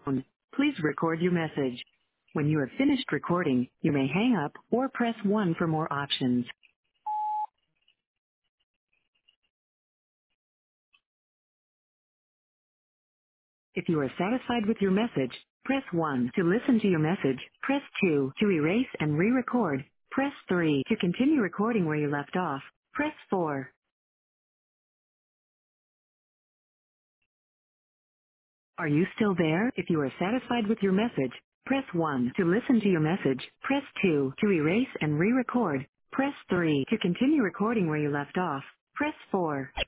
Please record your message. When you have finished recording, you may hang up or press 1 for more options. If you are satisfied with your message, press 1 to listen to your message. Press 2 to erase and re-record. Press 3 to continue recording where you left off. Press 4. Are you still there? If you are satisfied with your message, press 1 to listen to your message. Press 2 to erase and re-record. Press 3 to continue recording where you left off. Press 4.